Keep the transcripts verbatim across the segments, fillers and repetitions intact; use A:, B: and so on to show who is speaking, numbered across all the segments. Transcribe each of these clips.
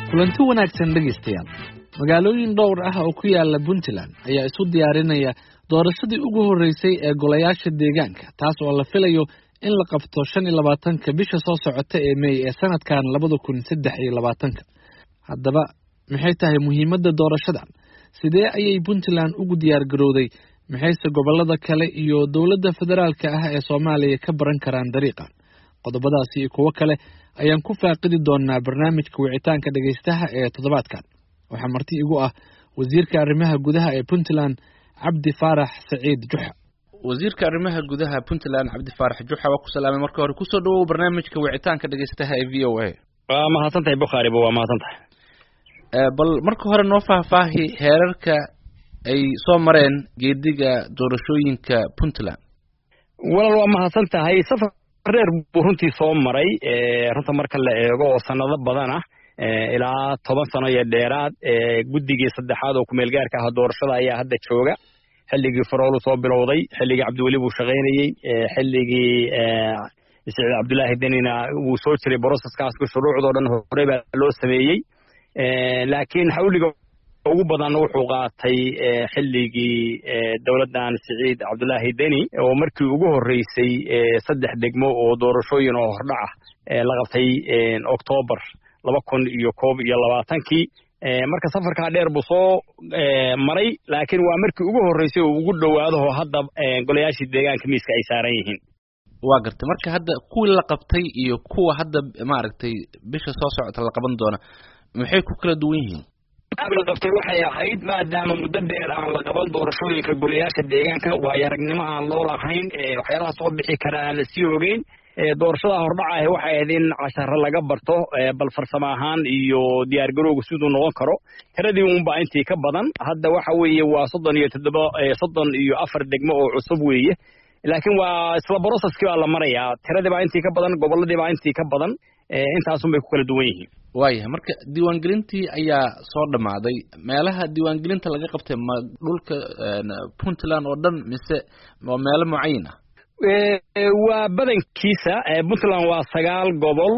A: kulanti wanaagsan dhegeystayaal. magaalooyin dhowr ah oo ku yaala Puntland ayaa isu diyaarinaya doorashadii ugu horeysay ee golayaasha deegaanka, taas oo la filayo in la qabto shan iyo labaatanka bisha soo socota ee May ee sanadkan labada kun saddex iyo labaatanka. Haddaba maxay tahay muhiimadda doorashadan? Sidee ayay Puntland ugu diyaar garowday? Maxayse gobolada kale iyo dowladda federaalka ah ee Soomaaliya ka baran karaan dariiqan? Qodobadaasi iyo kuwo kale ayaan ku faaqidi doonaa barnaamijka wicitaanka dhageystaha ee toddobaadkan. waxaa marti igu ah wasiirka arrimaha gudaha ee Puntland Cabdi Faarax Saciid Juxa. wasiirka arrimaha gudaha Puntland Cabdi Faarax Juxa, waa ku salaamay marka hore. kusoo dhawow barnaamijka wicitaanka dhageystaha ee V O A.
B: waa mahadsantahay Bukhari, waa mahadsantahay.
A: ee bal marka hore noo faahfaahi heerarka ay soo mareen geediga doorashooyinka Puntland.
B: walaal waa mahadsantahay. safar reer buu runtii soo maray ee runta marka la eego oo sanado badan ah ilaa toban sano iyo dheeraad. guddigii saddexaad oo ku meel gaarka ah doorashada ayaa hadda jooga. xilligii Faroolu soo bilowday, xilligii Cabdiweli buu shaqaynayay, xilligii Saciid Cabdullaahi Danina wuu soo jiray processkaas ku shuruucdoo dhan hore baa loo sameeyey. laakiin xawliga ugu badan wuxuu qaatay xilligii dowladdan Saciid Cabdullaahi Dani oo markii ugu horeysay saddex degmo oo doorashooyin oo hordhac ah la qabtay October laba kun iyo koob iyo labaatankii. marka safarka dheer buu soo maray, laakiin waa markii ugu horeysay oo ugu dhawaado oo hadda golayaashii deegaanka miiska ay saaran yihiin.
A: waa gartay. marka hadda kuwii la qabtay iyo kuwa hadda maaragtay bisha soo socota la qaban doona maxay ku kala duwan yihiin?
B: la qabtay waxay ahayd maadaama muddo dheer aan la qaban doorashooyinka golayaasha deegaanka, waayo aragnimo aan loo lahayn, waxyaalaha soo bixi kara aan la sii ogeyn. doorashada hordhaca ah waxay ahayd in casharo laga barto, bal farsamo ahaan iyo diyaar garowga siduu noqon karo. tiradii unbaa intii ka badan. hadda waxa weeye waa soddon iyo toddoba soddon iyo afar degmo oo cusub weeye, laakiin waa isla processkii baa la marayaa. tiradii baa intii ka badan, gobolladii baa intii ka badan. intaasun bay ku kala duwan yihiin.
A: waayahay. marka diiwaangelintii ayaa soo dhammaaday. meelaha diiwaangelinta laga qabtay ma dhulka Puntland oo dhan mise waa meelo mucayin ah?
B: waa badankiisa. Puntland waa sagaal gobol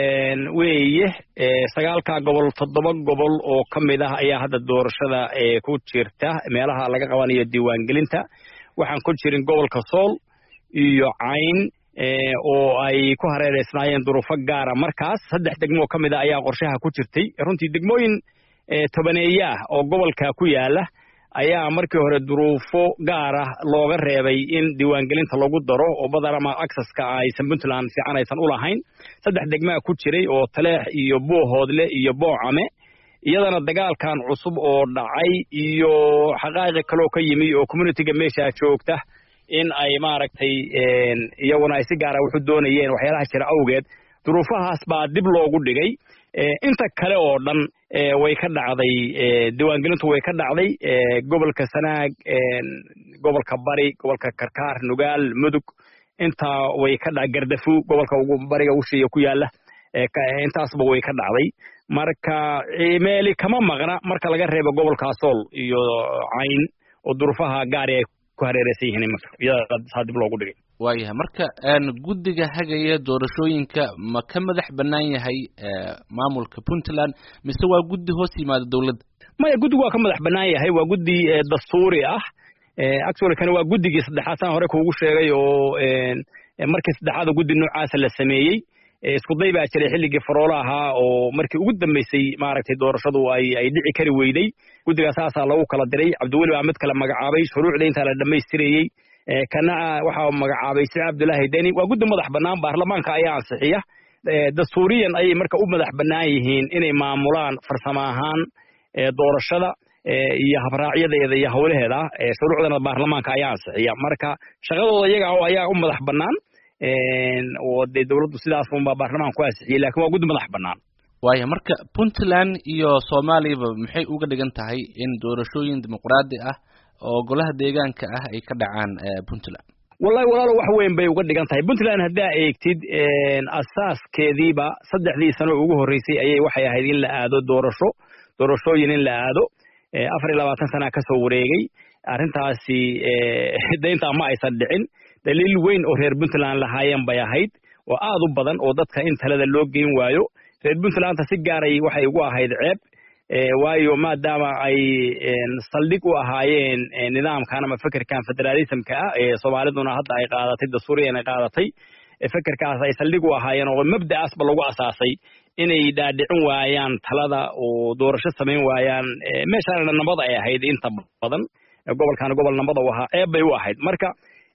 B: weeye. sagaalkaa gobol toddoba gobol oo ka mid ah ayaa hadda doorashada ku jirta meelaha laga qabanayo diiwaangelinta. waxaan ku jirin gobolka Sool iyo Cayn oo ay ku hareereysnaayeen duruufo gaara. markaas saddex degmo ka mid ah ayaa qorshaha ku jirtay. runtii degmooyin tobaneeya ah oo gobolka ku yaala ayaa markii hore duruufo gaar ah looga reebay in diiwaangelinta lagu daro oo badanama accesska aysan Puntland fiican aysan u lahayn. saddex degmaa ku jiray oo Taleex iyo Boohoodle iyo Boocame. iyadana dagaalkan cusub oo dhacay iyo xaqaaqiq kale oo ka yimi oo community-ga meesha joogta in ay maaragtay iyaguna ay si gaar ah wuxuu doonayeen waxyaalaha jira awgeed, duruufahaas baa dib loogu dhigay. inta kale oo dhan way ka dhacday diiwaangelintu way ka dhacday gobolka Sanaag, gobolka Bari, gobolka Karkaar, Nugaal, Mudug. intaa way ka dhacday Gardafu, gobolka ugu bariga ushiya ku yaala. intaasba way ka dhacday. marka meeli kama maqna marka laga reebo gobolka Sool iyo Cayn oo duruufaha gaar ah ku hareeraysan yihiin marka iyada dib loogu dhigay.
A: waayahay. marka guddiga hagaya doorashooyinka ma ka madax bannaan yahay maamulka Puntland mise waa guddi hoos yimaada dowladda?
B: maya, guddigu waa ka madax bannaan yahay. waa guddi dastuuri ah. actually kana waa guddigii saddexaad saan hore kuugu sheegay oo markii saddexaad guddi noocaasa la sameeyey. isku day baa jiray xilligii Faroolo ahaa oo markii ugu dambeysay maaragtay doorashadu ay ay dhici kari weyday. guddigaas asaa lagu kala diray. Cabdiweli baa mid kale magacaabay, shuruucda inta la dhameystirayay. kana waxa magacaabay Saciid Cabdullaahi Dani. waa guddi madax bannaan, baarlamaanka ayaa ansixiya. dastuuriyan ayay marka u madax bannaan yihiin inay maamulaan farsamo ahaan doorashada iyo habraacyada iyo hawlaheeda. shuruucdana baarlamaanka ayaa ansixiya. marka shaqadooda iyaga ayaa u madax bannaan oo de dawladdu sidaas unbaa baarlamaanka ku ansixiyay, laakiin waa guddi madax bannaan.
A: waayo. marka Puntland iyo Soomaaliyaba maxay uga dhigan tahay in doorashooyin dimuqraadi ah oo golaha deegaanka ah ay ka dhacaan Puntland?
B: wallahi walaalo wax weyn bay uga dhigan tahay. Puntland haddaa eegtid asaaskeediiba saddexdii sano ugu horeysay ayay waxay ahayd in la aado doorasho doorashooyin in la aado. afar iyo labaatan sana ka soo wareegay. arrintaasi deynta ma aysan dhicin. daliil weyn oo reer Puntland lahaayeen bay ahayd oo aad u badan oo dadka in talada loo geyn waayo. reer Puntland si gaaray waxay ugu ahayd ceeb waayo maadaama ay saldhig u ahaayeen nidaamkan ama fikirkan federalismka ah ee Soomaaliduna hadda ay qaadatay dastuuriyan ay qaadatay fikirkaas ay saldhig u ahaayeen oo mabda'aasba lagu asaasay inay dhaadhicin waayaan talada oo doorasho sameyn waayaan meeshaan nabad ay ahayd inta badan gobolkan gobol nabad u ahaa ee bay u ahayd marka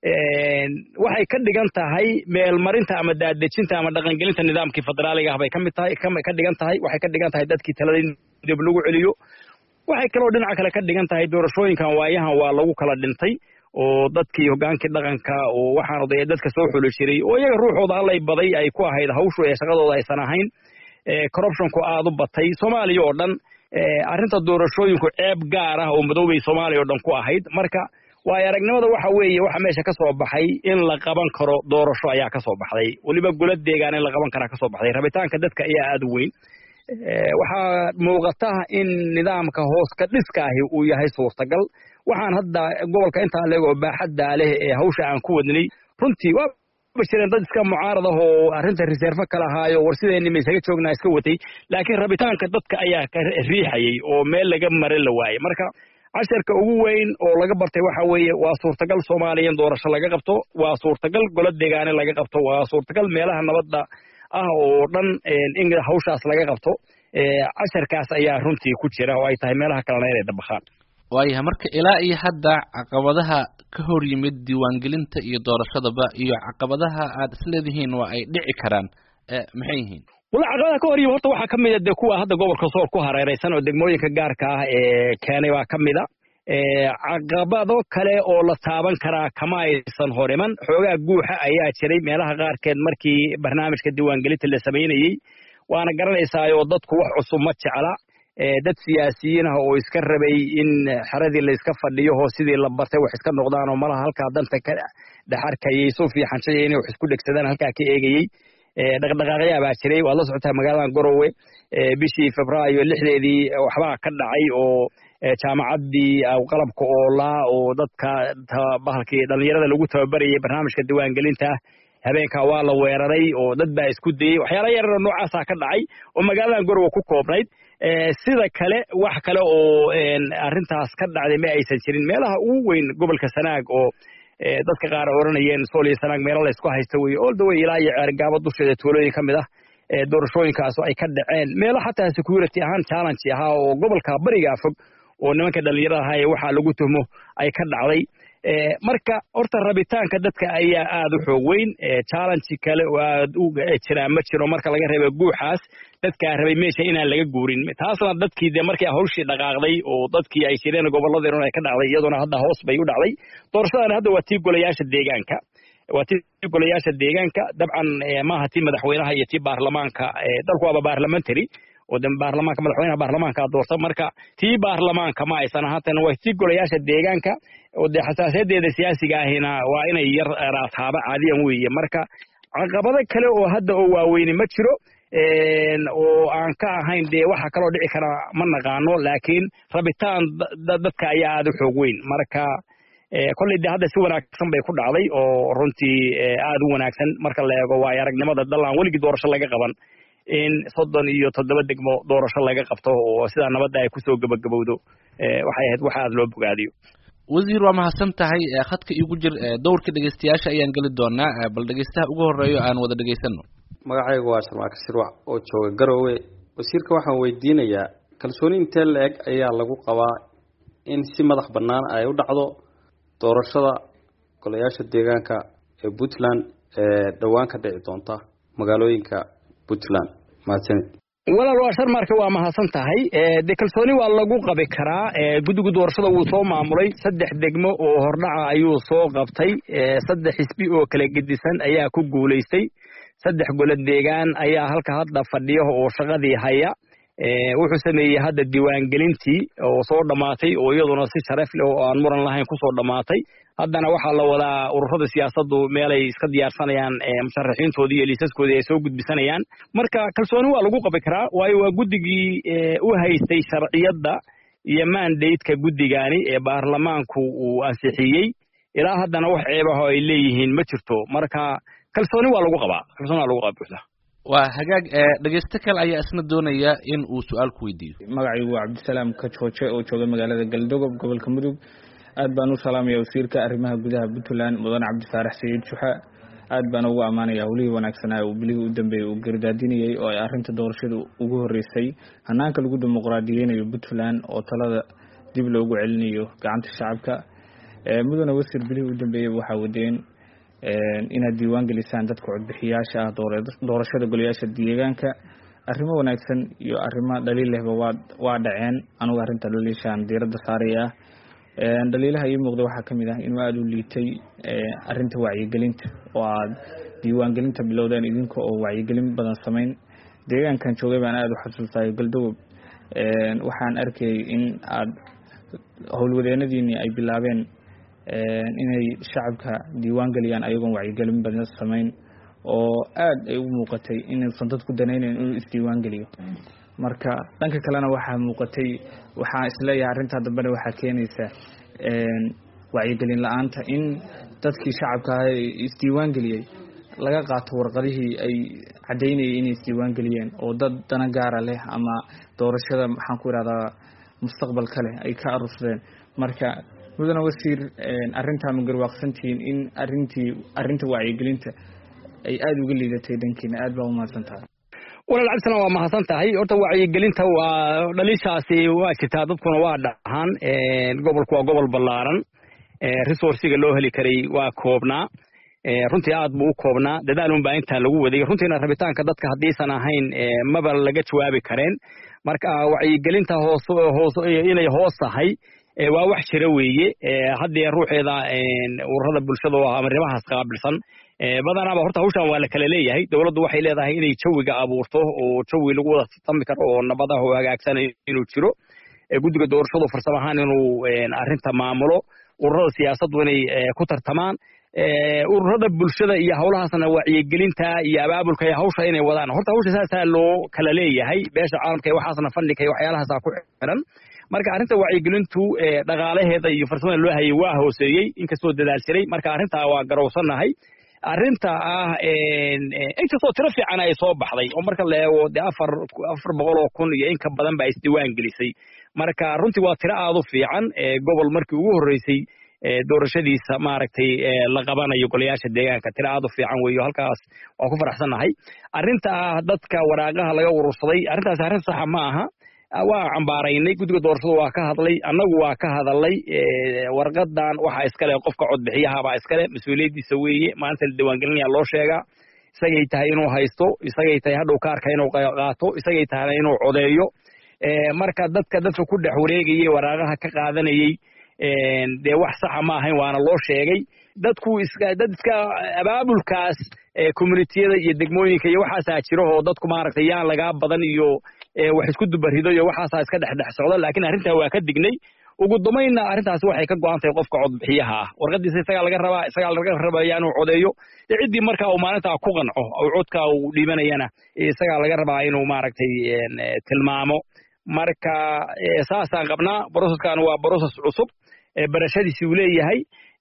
B: waxay ka dhigan tahay meel marinta ama daadejinta ama dhaqangelinta nidaamkii federaaliga ah bay ka mid tahay ka dhigan tahay waxay ka dhigan tahay dadkii talada dib lagu celiyo waxay kaloo dhinaca kale ka dhigan tahay doorashooyinkan waayahan waa lagu kala dhintay oo dadkii hogaankii dhaqanka oo waxaan oday dadka soo xuli jiray oo iyaga ruuxooda allay baday ay ku ahayd hawshu ee shaqadooda aysan ahayn corruptionku aad u batay Soomaaliya oo dhan arrinta doorashooyinku ceeb gaar ah oo madoobay Soomaaliya oo dhan ku ahayd marka waa aragnimada waxa weeye waxa meesha ka soo baxay in la qaban karo doorasho ayaa ka soo baxday waliba gulad deegaan in la qaban kara ka soo baxday rabitaanka dadka ayaa aad u weyn waxaa muuqata in nidaamka hoos ka dhiska ahi uu yahay suurtagal waxaan hadda gobolka inta leego baaxadda leh ee hawsha aan ku wadnay runtii waa bashireen dad iska mucaarad ah oo arrinta reserve kala haayo warsideena ma isaga joognaa iska watay laakiin rabitaanka dadka ayaa ka riixayay oo meel laga marin la waayay marka casharka ugu weyn oo laga bartay waxa weeye waa suurtagal Soomaaliyeed doorasho laga qabto waa suurtagal golad deegaan laga qabto waa suurtagal meelaha nabadda ah oo dhan in hawshaas laga qabto casharkaas ayaa runtii ku jira oo ay tahay meelaha kale inay dabaqaan
A: waayahay marka ilaa iyo hadda caqabadaha ka hor yimid diiwaangelinta iyo doorashadaba iyo caqabadaha aad isleedihiin waa ay dhici karaan maxay yihiin
B: wala caqabadaha ka hor yimid horta waxaa ka mid ah kuwa hadda gobolka Sool ku hareeraysan oo degmooyinka gaarka ah ee keenay waa ka mid ah caqabado kale oo la taaban karaa kama aysan horiman xoogaa guuxa ayaa jiray meelaha qaarkeed markii barnaamijka diiwaangelinta la sameynayay waana garanaysaa oo dadku wax cusub ma jecla dad siyaasiyiin ah oo iska rabay in xaradii la iska fadhiyo oo sidii la bartay wax iska noqdaan oo malaha halka danta ka dhaxarkayay soo fiican shay inay wax isku dhigsadaan halka ka eegayay dhaqdhaqaaqyo baa jiray waa la socotaa magaalada Garowe bishii Febraayo lixdeedii waxba ka dhacay oo jaamacadii aw qalabka oo la oo dadka bahalkii dhalinyarada lagu tababarayay barnaamijka diiwaangelinta habeenka waa la weeraray oo dad baa isku dayay waxyaalo yar oo noocaas ah ka dhacay oo magaalada Garowe ku koobnayd sida kale wax kale oo arrintaas ka dhacday ma aysan jirin meelaha ugu weyn gobolka Sanaag oo dadka qaar oranayeen Soomaaliya Sanaag meel la isku haysto way all the way ilaa iyo argaba dusheeda tuulooyin kamid ah doorashooyinkaas ay ka dhaceen meel xataa security ahaan challenge ah oo gobolka bariga fog oo nimanka dhalinyarada ah waxa lagu tuhmo ay ka dhacday marka horta rabitaanka dadka ayaa aad u xoog weyn challenge kale oo aad u jira ma jiro marka laga reebo guuxaas dadka rabay meesha inaan laga guurin taasna dadkii de markii hawshii dhaqaaqday oo dadkii ay jireen gobolada ay ka dhacday iyaduna hadda hoos bay u dhacday doorashadana hadda waa tii golayaasha deegaanka waa tii golayaasha deegaanka dabcan maaha tii madaxweynaha iyo tii baarlamaanka dalku waa parliamentary oo dan baarlamaanka madaxweynaha baarlamaanka doorta marka tii baarlamaanka ma aysan ahaatan waa tii golayaasha deegaanka oo de xasaasadeeda siyaasiga ahina waa inay yar raataaba caadiyan weeye marka caqabado kale oo hadda oo waaweyn ma jiro oo aan ka ahayn de waxa kale oo dhici kara ma naqaano laakiin rabitaan dadka ayaa aad u xoog weyn marka kulli de hadda si wanaagsan bay ku dhacday oo runtii aad u wanaagsan marka la eego waa aragnimada dalaan waligi doorasho laga qaban in soddon iyo toddoba degmo doorasho laga qabto oo sida nabadda ay ku soo gabagabowdo waxay ahayd waxa aad loo bogaadiyo
A: wasiir waa mahadsan tahay khadka igu jir dowrka dhageystayaasha ayaan gali doonaa bal dhageystaha ugu horeeyo aan wada dhageysano
C: magacaygu waa Sharmaaka Shirwac oo jooga Garowe wasiirka waxaan weydiinayaa kalsooni intee la eg ayaa lagu qabaa in si madax bannaan ay u dhacdo doorashada golayaasha deegaanka ee Puntland ee dhawaan ka dhici doonta magaalooyinka Puntland mahadsanid
B: walaal waa Sharmaaka waa mahadsan tahay de kalsooni waa lagu qabi karaa guddiga doorashada uu soo maamulay saddex degmo oo hordhaca ayuu soo qabtay saddex xisbi oo kala gedisan ayaa ku guuleystay saddex golad deegaan ayaa halka hadda fadhiyo oo shaqadii haya wuxuu sameeyay hadda diiwaangelintii oo soo dhamaatay oo iyaduna si sharaf leh oo aan muran lahayn ku soo dhamaatay haddana waxaa la wadaa ururada siyaasaddu meelay iska diyaarsanayaan musharaxiintoodii iyo liisaskoodii ay soo gudbisanayaan marka kalsooni waa lagu qabi karaa waayo waa guddigii u haystay sharciyadda iyo mandate-ka guddigaani ee baarlamaanku uu ansixiyey ilaa haddana wax ceebaho ay leeyihiin ma jirto marka kalsooni waa lagu qabaa kalsooni waa lagu qabaa
A: waa hagaag dhageyste kale ayaa isna doonaya in uu su'aal ku weydiiyo.
D: magacaygu waa Cabdisalaam Kajooje oo jooga magaalada Galdogob gobolka Mudug. aad baan u salaamayaa wasiirka arrimaha gudaha Puntland Mudane Cabdi Faarax Saciid Juxa. aad baan ugu amaanayaa howlihii wanaagsanaa uu bilihii u dambeeyay uu gardaadinayay oo ay arrinta doorashada ugu horeysay hanaanka lagu dimuqraadiyeynayo Puntland oo talada dib loogu celinayo gacanta shacabka. mudane wasiir bilihii u dambeeyay waxa wadeen inaad diiwaan gelisaan dadka codbixiyaasha ah doorashada golayaasha deegaanka. arrimo wanaagsan iyo arrimo dhaliil lehba waa waa dhaceen. anigu arrinta dhaliishaan diiradda saaraya dhaliilaha ii muuqda waxaa kamid ah inuu aada u liitay arrinta wacyigelinta oo aad diiwaangelinta bilowdeen idinka oo wacyigelin badan samayn. deegaankan joogay baan aada u xasuustay Galdogob. waxaan arkayay in aad howlwadeenadiinii ay bilaabeen inay shacabka diiwaan geliyaan ayagoon wacyigelin badan samayn oo aad ay u muuqatay inuusan dadku danaynayn inuu isdiiwaan geliyo. marka dhanka kalena waxaa muuqatay waxaa isleeyahay arrinta dambena waxaa keenaysa wacyigelin la-aanta in dadkii shacabka ah isdiiwaan geliyey laga qaato warqadihii ay caddaynayay inay isdiiwaan geliyeen oo dad dana gaara leh ama doorashada maxaan ku ihahdaa mustaqbalka leh ay ka arursadeen. marka mudane wasiir arrintaa ma garwaaqsantihiin in arrintii arrinta wacyigelinta ay aada uga liidatay dhankiina? aad baa u mahadsan tahay.
B: walaal cabdisalaam waa mahadsan tahay. horta wacyigelinta waa dhaliishaasi waa jirtaa, dadkuna waa dhahaan. gobolku waa gobol ballaaran, resourciga loo heli karay waa koobnaa, runtii aad buu u koobnaa. dadaalun baa intaa lagu waday. runtiina rabitaanka dadka haddiisan ahayn maba laga jawaabi kareen. marka wacyigelinta hoos hoos inay hoos tahay waa wax jira weeye. haddee ruuxeeda ururada bulshada oo arrimahaas qaabilsan badanaaba horta hawshan waa la kala leeyahay. dowladdu waxay leedahay inay jawiga abuurto oo jawi lagu wada tartami karo oo nabadaha oo hagaagsan inuu jiro. guddiga doorashadu farsamo ahaan inuu arrinta maamulo, ururada siyaasaddu inay ku tartamaan, ururada bulshada iyo howlahaasna wacyigelinta iyo abaabulka iyo hawsha inay wadaan. horta hawsha saasaa loo kala leeyahay. beesha caalamka iyo waxaasna fandhiga iyo waxyaalahaasa ku xiran. marka arrinta wacyigelintu dhaqaalaheeda iyo farsamada loo hayay waa hooseeyey inkastoo dadaal jiray. marka arrintaa waa garowsannahay. arrinta ah inkastoo tiro fiican ay soo baxday oo marka la eego dee afar afar boqol oo kun iyo in ka badan baa isdiiwaan gelisay. marka runtii waa tiro aad u fiican. gobol markii ugu horreysay doorashadiisa maaragtay la qabanayo golayaasha deegaanka tiro aad u fiican weeyo. halkaas waan ku faraxsannahay. arrinta ah dadka waraaqaha laga urursaday arrintaas arrin saxa ma aha. waa cambaaraynay, guddiga doorashadu waa ka hadlay, annagu waa ka hadalay. warqadan waxaa iskale qofka codbixiyahabaa iskale, mas-uuliyaddiisa weeye. maalinta la diiwaangelinaya loo sheegaa. isagay tahay inuu haysto, isagay tahay hadhow kaarka inuu qaato, isagay tahay inuu codeeyo. marka dadka dadka ku dhex wareegayay waraaqaha ka qaadanayay dee wax saxa ma ahayn, waana loo sheegay. dadku iska dad iska abaabulkaas communitiyada iyo degmooyinka iyo waxaasaa jiro oo dadku maaragtay yaan lagaa badan iyo wax isku dubarido iyo waxaasaa iska dhexdhex socda. laakiin arrintaa waa ka dignay. ugu dambaynna arrintaasi waxay ka go'an tahay qofka codbixiyaha ah. warqadiisa isagaa laga rabaa, isagaa laga rabaya inuu codeeyo. dee ciddii markaa uu maalintaa ku qanco oo codka uu dhiibanayana isagaa laga rabaa inuu maaragtay tilmaamo. marka saasaan qabnaa. broceskan waa broces cusub, barashadiisi uu leeyahay.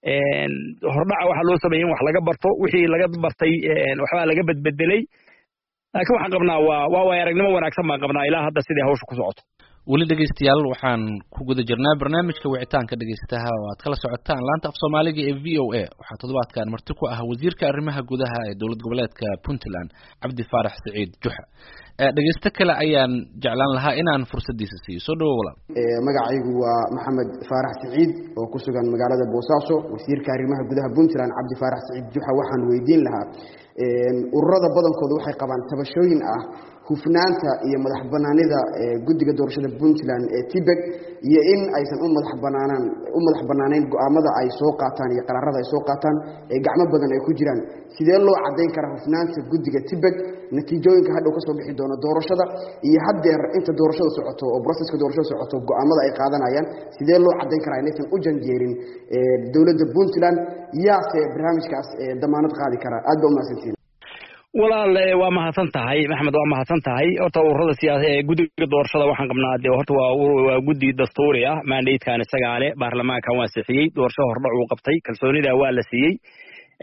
B: hordhaca waxaa loo sameeyey in wax laga barto, wixii laga bartay waxbaa laga bedbedelay. laakiin waxaan qabnaa waa waa waay aragnimo wanaagsan baan qabnaa ilaa hadda sidai hawsha ku socoto.
A: weli dhegeystayaal waxaan ku guda jirnaa barnaamijka wicitaanka dhegeystaha oo aad kala socotaan laanta af soomaaliga ee v o a. waxaa toddobaadkan marti ku ah wasiirka arrimaha gudaha ee dowlad goboleedka Puntland Cabdi Faarax Saciid Juxa. dhegeysto kale ayaan jeclaan lahaa inaan fursaddiisa siiyo. soo dhawow walaal.
E: magacaygu waa Maxamed Faarax Saciid oo ku sugan magaalada Boosaaso. wasiirka arrimaha gudaha Puntland Cabdi Faarax Saciid Juxa waxaan weydiin lahaa ururada badankooda waxay qabaan tabashooyin ah hufnaanta iyo madax banaanida guddiga doorashada Puntland ee Tibet iyo in aysan u madax banaanaan u madax banaaneyn go'aamada ay soo qaataan iyo qaraarada ay soo qaataan ee gacmo badan ay ku jiraan. sidee loo cadeyn karaa hufnaanta guddiga Tibet natiijooyinka hadhow ka soo bixi doona doorashada iyo haddeer inta doorashada socoto oo processka doorashada socoto go'aamada ay qaadanayaan sidee loo cadeyn karaa inaysan u janjeerin dowladda Puntland yaase barnaamijkaas damaanad qaadi kara? aad baa u mahadsantihiin.
B: walaal waa mahadsan tahay Maxamed, waa mahadsan tahay. horta ururada siyaasada ee guddiga doorashada waxaan qabnaa dee horta waa waa guddi dastuuri ah. mandatekan isagaa leh, baarlamaankan waa sixiyey, doorasho hordhac uu qabtay, kalsoonida waa la siiyey.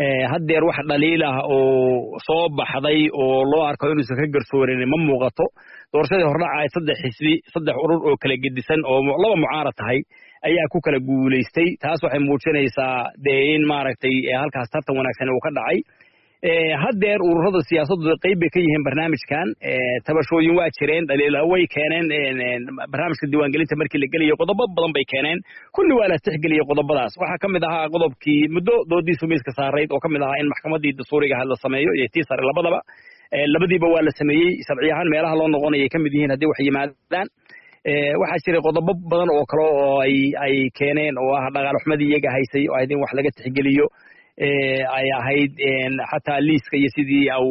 B: haddeer wax dhaliil ah oo soo baxday oo loo arko inuusan ka garsoorin ma muuqato doorashadii hordhaca ay saddex xisbi saddex urur oo kala gedisan oo laba mucaarad tahay ayaa ku kala guulaystay taas waxay muujinaysaa dee in maaragtay halkaas tartan wanaagsan uu ka dhacay haddeer ururada siyaasaddu qayb bay ka yihiin barnaamijkan tabashooyin waa jireen dhaliila way keeneen barnaamijka diiwaangelinta markii la geliyo qodobo badan bay keeneen kulli waa la tixgeliyey qodobadaas waxaa ka mid ahaa qodobkii muddo doodiisu miiska saarayd oo ka mid ahaa in maxkamaddii dastuuriga had la sameeyo iyo tii sare labadaba labadiiba waa la sameeyey sharci ahaan meelaha loo noqonayay ka mid yihiin haddii wax yimaadaan waxaa jiray qodobo badan oo kale oo ay ay keeneen oo ah dhaqaale xumadii iyaga haysay oo ahayd in wax laga tixgeliyo ay ahayd xataa liiska iyo sidii au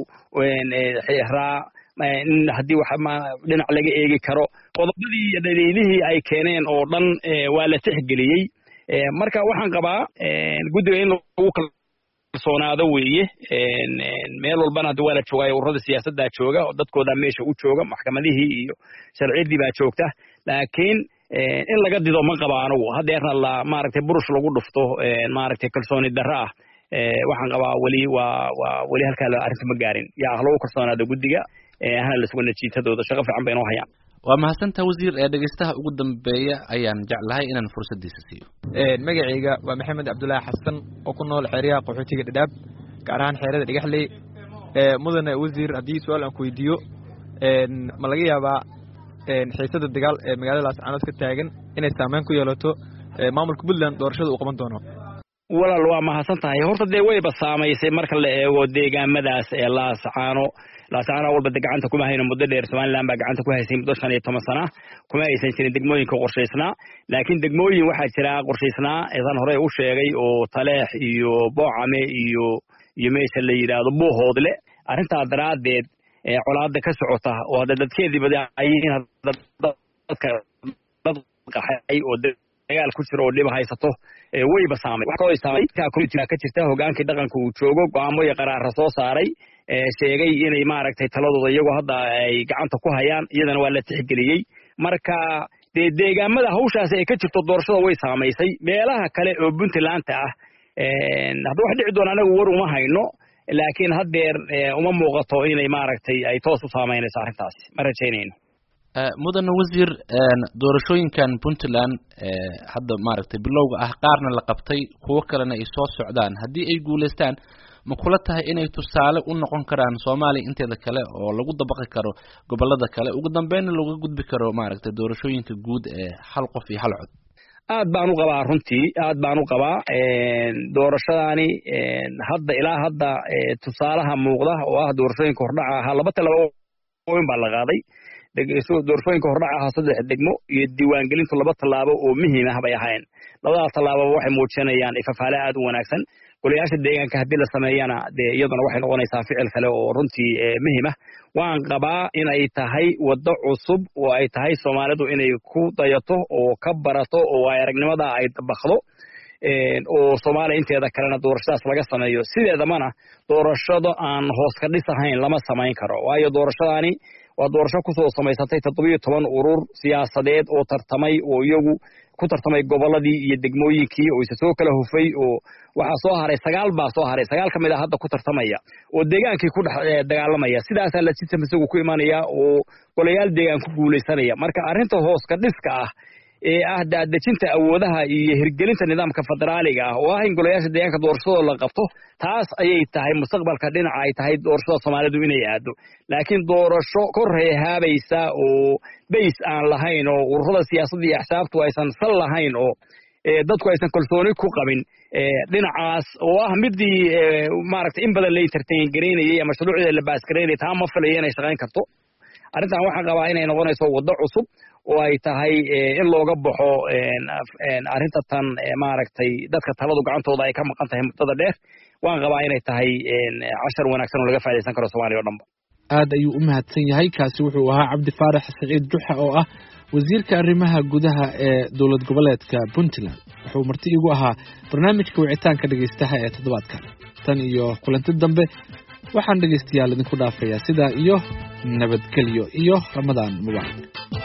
B: raa in haddii wax dhinac laga eegi karo qodobadii iyo dhaliilihii ay keeneen oo dhan waa la tixgeliyey marka waxaan qabaa guddiga in lagu kalsoonaado weeye meel walbana hadda waa la joogaayo ururada siyaasaddaa jooga oo dadkooda meesha u jooga maxkamadihii iyo sharciyadii baa joogta laakiin in laga dido ma qaba anugu haddeerna la maaragtay burush lagu dhufto maaragtay kalsooni darro ah waxaan qabaa weli waa waa weli halkaa arrinta ma gaarin yaa ha lagu kalsoonaado guddiga hana la sugo natiijadooda shaqo fiican bay inoo hayaan
A: waa mahadsantaha wasiir ee dhegeystaha ugu dambeeya ayaan jeclahay inaan fursaddiisa siiyo
F: magacayga waa maxamed cabdullaahi xasan oo ku nool xeeryaha qaxootiga dhadhaab gaar ahaan xeerada dhagaxley mudane wasiir haddii su-aal aan ku weydiiyo ma laga yaabaa xiisada dagaal ee magaalada laascaanood ka taagan inay saameyn ku yeelato maamulka puntland doorashada uu qaban doono
B: walaal waa mahadsan tahay horta dee wayba saamaysay marka la eego deegaamadaas ee laascaano laascaano walba gacanta kuma hayno muddo dheer somaliland baa gacanta ku haysay muddo shan iyo toban sana kuma aysan jirin degmooyinka qorshaysnaa laakiin degmooyin waxaa jira qorshaysnaa eesan hore u sheegay oo taleex iyo boocame iyo iyo meesha la yidhaahdo buuhoodle arrintaa daraaddeed colaada ka socota oo hadda dadkeedii badaayiin dadka dad qaxay oo dagaal ku jiro oo dhib haysato wayba saamay wax kaloo saamay ka jirta hogaankii dhaqanka uu joogo go'aamo iyo qaraara soo saaray sheegay inay maaragtay taladooda iyagoo hadda ay gacanta ku hayaan iyadana waa la tixgeliyey marka dee deegaamada hawshaasi ay ka jirto doorashada way saamaysay meelaha kale oo puntlandta ah hadda wax dhici doona anagu war uma hayno laakiin haddeer uma muuqato inay maaragtay ay toos u saamaynayso arrintaasi ma rajaynayno
A: mudane wasiir doorashooyinkan puntland hadda maaragtay bilowga ah qaarna la qabtay kuwo kalena ay soo socdaan haddii ay guulaystaan ma kula tahay inay tusaale u noqon karaan soomaaliya inteeda kale oo lagu dabaqi karo gobolada kale ugu dambeynna laga gudbi karo maaragtay doorashooyinka guud ee hal qof iyo hal cod
B: aad baan u qabaa runtii aad baan u qabaa doorashadaani hadda ilaa hadda tusaalaha muuqda oo ah doorashooyinka hordhaca ahaa laba tallaabo baa la qaaday doorashooyinka hordhaca ahaa saddex degmo iyo diiwaangelintu laba tallaabo oo muhiim ah bay ahayn labadaas tallaababa waxay muujinayaan ifafaale aad u wanaagsan golayaasha deegaanka haddii la sameeyana dee iyaduna waxay noqonaysaa ficil kale oo runtii muhiim ah waan qabaa inay tahay waddo cusub oo ay tahay soomaalidu inay ku dayato oo ka barato oo ay aragnimada ay dabaqdo oo soomaaliya inteeda kalena doorashadaas laga sameeyo sideedamana doorashado aan hoos ka dhis ahayn lama samayn karo waayo doorashadaani waa doorasho kusoo samaysatay toddobiyo toban urur siyaasadeed oo tartamay oo iyagu ku tartamay gobolladii iyo degmooyinkii oo isa soo kala hufay oo waxaa soo haray sagaal baa soo haray sagaal ka mid a hadda ku tartamaya oo deegaankii ku dhex dagaalamaya sidaasaa la system isagu ku imanaya oo golayaal deegaan ku guulaysanaya marka arrinta hoos ka dhiska ah ee ah daadejinta awoodaha iyo hirgelinta nidaamka federaaliga ah oo ah in golayaasha deegaanka doorashadoo la qabto taas ayay tahay mustaqbalka dhinaca ay tahay doorashada soomaalidu inay aado laakiin doorasho kor heehaabaysa oo bays aan lahayn oo ururada siyaasadda iyo axsaabtu aysan sal lahayn oo dadku aysan kalsooni ku qabin dhinacaas oo ah midii maaragtay in badan la entertain garaynayay ama shuruucda la baas garaynayay taa ma filayo inay shaqayn karto arrintan waxaan qabaa inay noqonayso waddo cusub oo ay tahay in looga baxo arrinta tan maaragtay dadka taladu gacantooda ay ka maqan tahay muddada dheer waan qabaa inay tahay cashar wanaagsan oo laga faa'idaysan karo soomaaliya o dhanba
A: aad ayuu u mahadsan yahay kaasi wuxuu ahaa cabdi faarax saciid juxa oo ah wasiirka arrimaha gudaha ee dowlad goboleedka puntland wuxuu marti igu ahaa barnaamijka wicitaanka dhegaystaha ee toddobaadkan tan iyo kulanti dambe waxaan dhegaystayaal idinku dhaafayaa sidaa iyo nabadgelyo iyo ramadaan mubaarak